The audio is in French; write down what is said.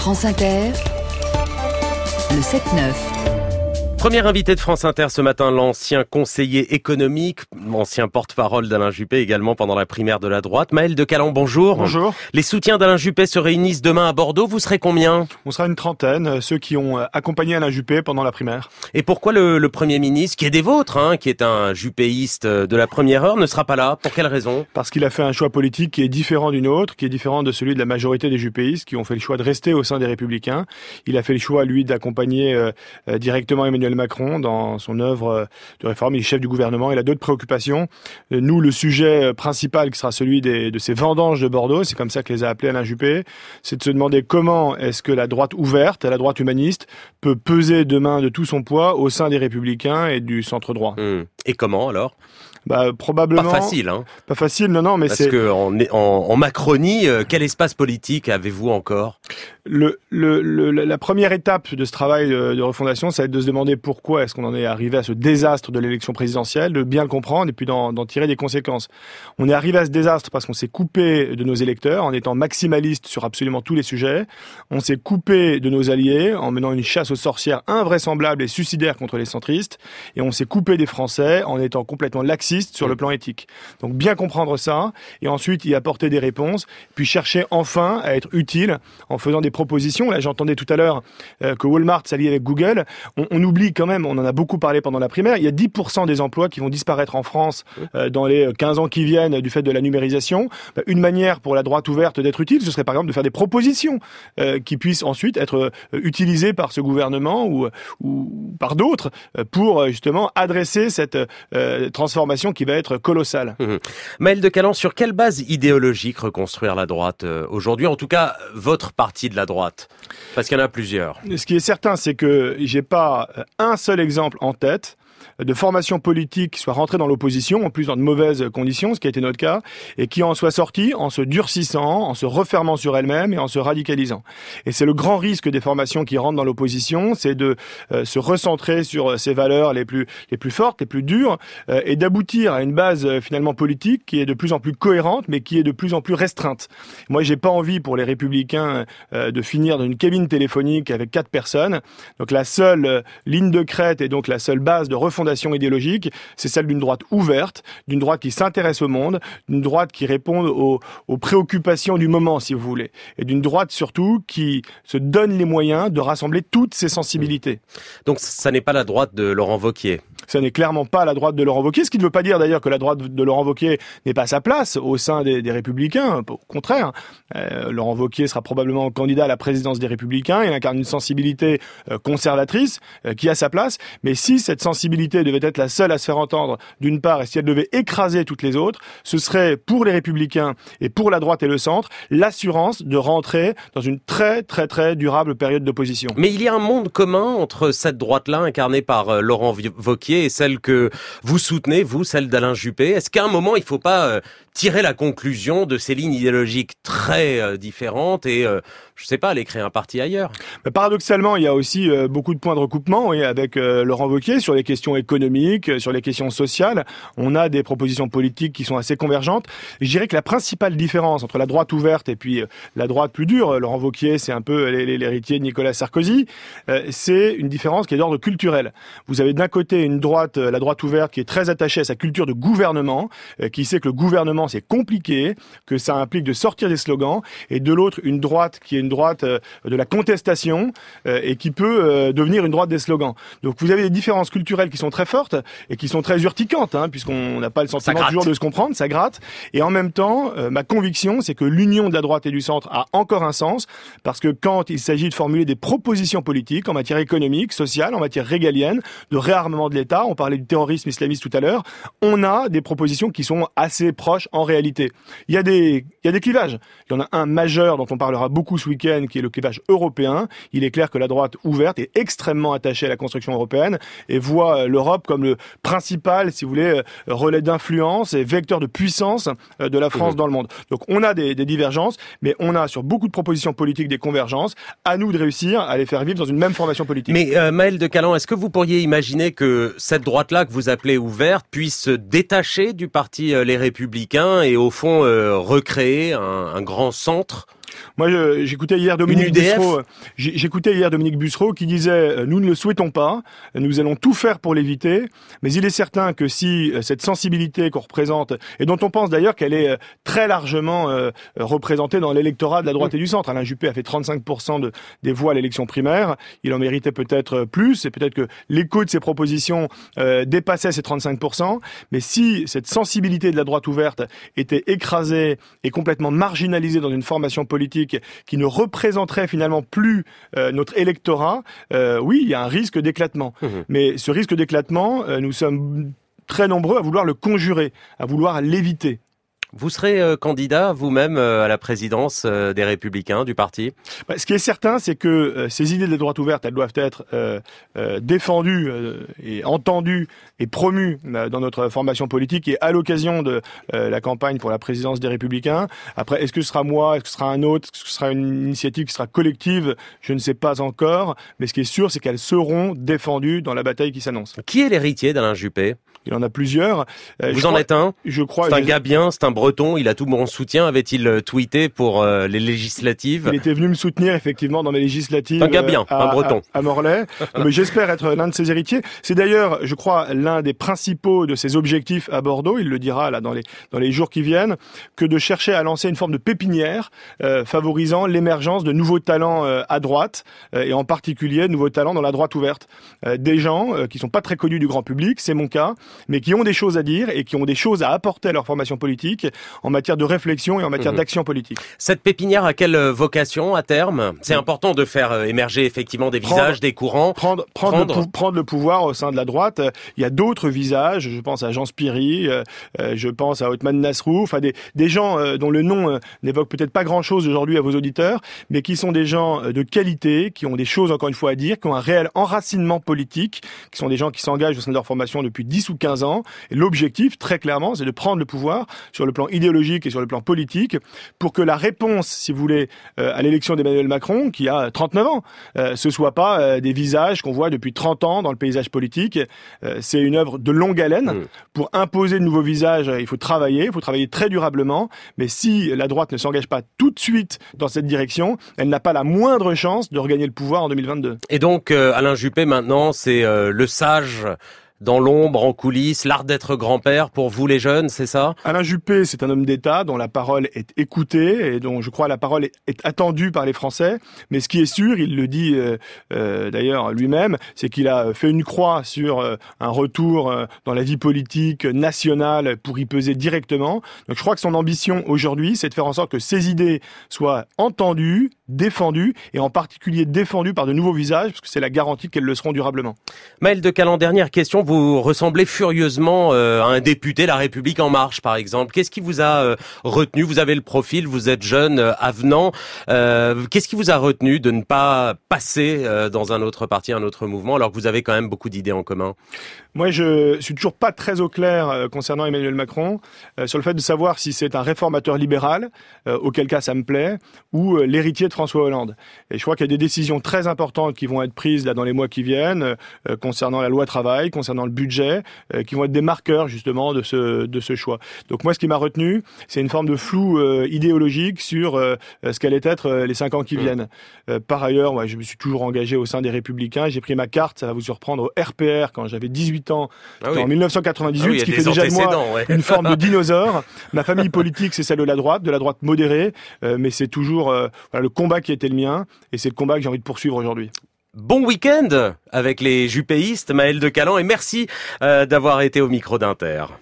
France Inter, le 7-9. Premier invité de France Inter ce matin, l'ancien conseiller économique, ancien porte-parole d'Alain Juppé également pendant la primaire de la droite. Maël de Calan, bonjour. Bonjour. Les soutiens d'Alain Juppé se réunissent demain à Bordeaux. Vous serez combien ? On sera une trentaine, ceux qui ont accompagné Alain Juppé pendant la primaire. Et pourquoi le Premier ministre, qui est des vôtres, qui est un juppéiste de la première heure, ne sera pas là ? Pour quelle raison ? Parce qu'il a fait un choix politique qui est différent du nôtre, qui est différent de celui de la majorité des juppéistes, qui ont fait le choix de rester au sein des Républicains. Il a fait le choix, lui, d'accompagner directement Emmanuel Macron dans son œuvre de réforme. Il est chef du gouvernement, il a d'autres préoccupations. Nous, le sujet principal qui sera celui de ces vendanges de Bordeaux, c'est comme ça que les a appelés Alain Juppé, c'est de se demander comment est-ce que la droite ouverte, la droite humaniste, peut peser demain de tout son poids au sein des Républicains et du centre-droit. Et comment alors ? Probablement. Pas facile, Pas facile, non, mais c'est... Parce que en Macronie, quel espace politique avez-vous encore ? La première étape de ce travail de refondation, ça va être de se demander pourquoi est-ce qu'on en est arrivé à ce désastre de l'élection présidentielle, de bien le comprendre et puis d'en tirer des conséquences. On est arrivé à ce désastre parce qu'on s'est coupé de nos électeurs en étant maximaliste sur absolument tous les sujets. On s'est coupé de nos alliés en menant une chasse aux sorcières invraisemblable et suicidaire contre les centristes. Et on s'est coupé des Français en étant complètement laxiste sur le plan éthique. Donc bien comprendre ça et ensuite y apporter des réponses, puis chercher enfin à être utile en faisant des propositions. Là, j'entendais tout à l'heure que Walmart s'allie avec Google. On oublie quand même, on en a beaucoup parlé pendant la primaire, il y a 10% des emplois qui vont disparaître en France dans les 15 ans qui viennent du fait de la numérisation. Une manière pour la droite ouverte d'être utile, ce serait par exemple de faire des propositions qui puissent ensuite être utilisées par ce gouvernement ou par d'autres pour justement adresser cette transformation qui va être colossale. Maël de Calan, sur quelle base idéologique reconstruire la droite aujourd'hui ? En tout cas, votre parti de la droite, parce qu'il y en a plusieurs. Ce qui est certain, c'est que j'ai pas un seul exemple en tête de formation politique qui soit rentrée dans l'opposition, en plus dans de mauvaises conditions, ce qui a été notre cas, et qui en soit sortie en se durcissant, en se refermant sur elle-même et en se radicalisant. Et c'est le grand risque des formations qui rentrent dans l'opposition, c'est de se recentrer sur ses valeurs les plus fortes, les plus dures, et d'aboutir à une base finalement politique qui est de plus en plus cohérente, mais qui est de plus en plus restreinte. Moi, j'ai pas envie pour les Républicains de finir dans une cabine téléphonique avec 4 personnes. Donc la seule ligne de crête et donc la seule base de refondation idéologique, c'est celle d'une droite ouverte, d'une droite qui s'intéresse au monde, d'une droite qui répond aux préoccupations du moment, si vous voulez, et d'une droite surtout qui se donne les moyens de rassembler toutes ses sensibilités. Donc ça n'est pas la droite de Laurent Wauquiez. Ça n'est clairement pas la droite de Laurent Wauquiez, ce qui ne veut pas dire d'ailleurs que la droite de Laurent Wauquiez n'est pas sa place au sein des Républicains. Au contraire, Laurent Wauquiez sera probablement candidat à la présidence des Républicains. Il incarne une sensibilité conservatrice qui a sa place. Mais si cette sensibilité devait être la seule à se faire entendre, d'une part, et si elle devait écraser toutes les autres, ce serait pour les Républicains et pour la droite et le centre l'assurance de rentrer dans une très très très durable période d'opposition. Mais il y a un monde commun entre cette droite-là incarnée par Laurent Wauquiez et celle que vous soutenez, vous, celle d'Alain Juppé. Est-ce qu'à un moment, il ne faut pas tirer la conclusion de ces lignes idéologiques très différentes et, je ne sais pas, aller créer un parti ailleurs ? Mais paradoxalement, il y a aussi beaucoup de points de recoupement avec Laurent Wauquiez sur les questions économiques, sur les questions sociales. On a des propositions politiques qui sont assez convergentes. Et je dirais que la principale différence entre la droite ouverte et puis la droite plus dure, Laurent Wauquiez, c'est un peu l'héritier de Nicolas Sarkozy, c'est une différence qui est d'ordre culturel. Vous avez d'un côté une droite, la droite ouverte, qui est très attachée à sa culture de gouvernement, qui sait que le gouvernement c'est compliqué, que ça implique de sortir des slogans, et de l'autre une droite qui est une droite de la contestation et qui peut devenir une droite des slogans. Donc vous avez des différences culturelles qui sont très fortes et qui sont très urticantes, puisqu'on n'a pas le sentiment toujours de se comprendre, ça gratte. Et en même temps, ma conviction, c'est que l'union de la droite et du centre a encore un sens, parce que quand il s'agit de formuler des propositions politiques en matière économique, sociale, en matière régalienne, de réarmement de l'État, on parlait du terrorisme islamiste tout à l'heure, on a des propositions qui sont assez proches en réalité. Il y a des clivages. Il y en a un majeur dont on parlera beaucoup ce week-end, qui est le clivage européen. Il est clair que la droite ouverte est extrêmement attachée à la construction européenne et voit l'Europe comme le principal, si vous voulez, relais d'influence et vecteur de puissance de la France dans le monde. Donc on a des divergences, mais on a sur beaucoup de propositions politiques des convergences. À nous de réussir à les faire vivre dans une même formation politique. Mais Maël de Calan, est-ce que vous pourriez imaginer que cette droite-là que vous appelez ouverte puisse se détacher du parti Les Républicains et au fond recréer un grand centre ? Moi, j'écoutais hier Dominique Bussereau. J'écoutais hier Dominique Bussereau qui disait nous ne le souhaitons pas, nous allons tout faire pour l'éviter. Mais il est certain que si cette sensibilité qu'on représente et dont on pense d'ailleurs qu'elle est très largement représentée dans l'électorat de la droite et du centre. Alain Juppé a fait 35% des voix à l'élection primaire. Il en méritait peut-être plus et peut-être que l'écho de ses propositions dépassait ces 35%. Mais si cette sensibilité de la droite ouverte était écrasée et complètement marginalisée dans une formation politique qui ne représenterait finalement plus notre électorat, oui, il y a un risque d'éclatement. Mais ce risque d'éclatement, nous sommes très nombreux à vouloir le conjurer, à vouloir l'éviter. Vous serez candidat vous-même à la présidence des Républicains, du parti ? Ce qui est certain, c'est que ces idées de droite ouverte, elles doivent être défendues et entendues et promues dans notre formation politique et à l'occasion de la campagne pour la présidence des Républicains. Après, est-ce que ce sera moi, est-ce que ce sera un autre, est-ce que ce sera une initiative qui sera collective ? Je ne sais pas encore, mais ce qui est sûr, c'est qu'elles seront défendues dans la bataille qui s'annonce. Qui est l'héritier d'Alain Juppé ? Il en a plusieurs. Vous en êtes un ? Je crois. C'est un gars bien, c'est un breton, il a tout mon soutien, avait-il tweeté pour les législatives ? Il était venu me soutenir effectivement dans mes législatives. Un gars bien, un breton. À Morlaix. Mais j'espère être l'un de ses héritiers. C'est d'ailleurs, je crois, l'un des principaux de ses objectifs à Bordeaux, il le dira là dans les jours qui viennent, que de chercher à lancer une forme de pépinière favorisant l'émergence de nouveaux talents à droite et en particulier de nouveaux talents dans la droite ouverte. Des gens qui sont pas très connus du grand public, c'est mon cas, mais qui ont des choses à dire et qui ont des choses à apporter à leur formation politique en matière de réflexion et en matière d'action politique. Cette pépinière a quelle vocation à terme ? C'est important de faire émerger effectivement des visages, des courants. Prendre le pouvoir au sein de la droite. Il y a d'autres visages, je pense à Jean Spiri, je pense à Othman Nasrou, enfin des gens dont le nom n'évoque peut-être pas grand-chose aujourd'hui à vos auditeurs, mais qui sont des gens de qualité, qui ont des choses encore une fois à dire, qui ont un réel enracinement politique, qui sont des gens qui s'engagent au sein de leur formation depuis 10 ou 15 ans. Et l'objectif, très clairement, c'est de prendre le pouvoir sur le plan idéologique et sur le plan politique pour que la réponse, si vous voulez, à l'élection d'Emmanuel Macron, qui a 39 ans, ce soit pas des visages qu'on voit depuis 30 ans dans le paysage politique. C'est une œuvre de longue haleine. Pour imposer de nouveaux visages, il faut travailler très durablement. Mais si la droite ne s'engage pas tout de suite dans cette direction, elle n'a pas la moindre chance de regagner le pouvoir en 2022. Et donc, Alain Juppé, maintenant, c'est le sage dans l'ombre, en coulisses, l'art d'être grand-père pour vous les jeunes, c'est ça ? Alain Juppé, c'est un homme d'État dont la parole est écoutée et dont je crois la parole est attendue par les Français. Mais ce qui est sûr, il le dit d'ailleurs lui-même, c'est qu'il a fait une croix sur un retour dans la vie politique nationale pour y peser directement. Donc je crois que son ambition aujourd'hui, c'est de faire en sorte que ses idées soient entendues, défendues et en particulier défendues par de nouveaux visages parce que c'est la garantie qu'elles le seront durablement. Maël de Calan, dernière question. Vous ressemblez furieusement à un député La République En Marche, par exemple. Qu'est-ce qui vous a retenu ? Vous avez le profil, vous êtes jeune, avenant. Qu'est-ce qui vous a retenu de ne pas passer dans un autre parti, un autre mouvement, alors que vous avez quand même beaucoup d'idées en commun ? Moi, je suis toujours pas très au clair concernant Emmanuel Macron, sur le fait de savoir si c'est un réformateur libéral, auquel cas ça me plaît, ou l'héritier de François Hollande. Et je crois qu'il y a des décisions très importantes qui vont être prises là dans les mois qui viennent, concernant la loi travail, concernant le budget, qui vont être des marqueurs justement de ce choix. Donc moi, ce qui m'a retenu, c'est une forme de flou idéologique sur ce qu'allaient être les 5 ans qui viennent. Par ailleurs, moi, je me suis toujours engagé au sein des Républicains. J'ai pris ma carte, ça va vous surprendre, au RPR quand j'avais 18 ans, en 1998, ce qui fait déjà de moi une forme de dinosaure. Ma famille politique, c'est celle de la droite modérée, mais c'est toujours le combat qui était le mien, et c'est le combat que j'ai envie de poursuivre aujourd'hui. Bon week-end avec les juppéistes, Maël de Calan, et merci d'avoir été au micro d'Inter.